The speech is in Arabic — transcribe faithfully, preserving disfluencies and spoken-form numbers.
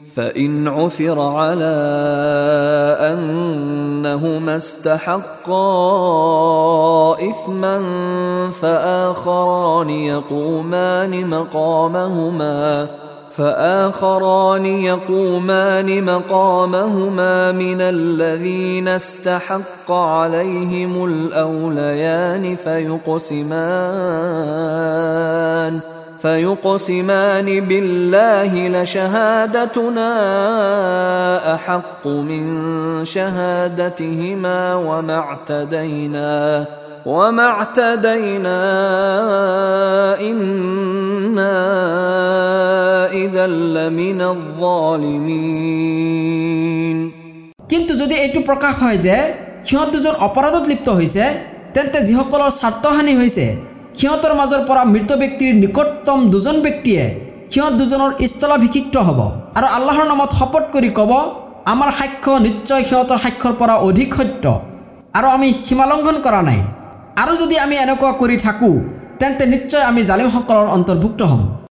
فإن عثر على أنهما استحقا إثما فآخران يقومان مقامهما فآخران يقومان مقامهما من الذين استحق عليهم الأوليان فيقسمان فيقسمان بالله لشهادتنا أحق من شهادتهما وما اعتدينا وما اعتدينا إنا إذا لمن الظالمين কিন্তু যদি এটু প্রকাশ হয় যে সিহঁত দুজন অপরাধত লিপ্ত হৈছে তেন্তে যিসকলৰ স্বাৰ্থহানি হৈছে সিহঁতৰ মাজৰ পৰা মৃত ব্যক্তিৰ নিকটতম দুজন ব্যক্তিয়ে সিহঁত দুজনৰ স্থলাভিষিক্ত হ'ব আৰু আল্লাহৰ নামত শপত কৰি ক'ব আমাৰ সাক্ষ্য নিশ্চয় সিহঁতৰ সাক্ষ্যৰ পৰা অধিক সত্য আৰু আমি সীমালংঘন কৰা নাই আৰু যদি আমি এনেকুৱা কৰি থাকো তেন্তে নিশ্চয় আমি জালিমসকলৰ অন্তৰ্ভুক্ত হ'ম।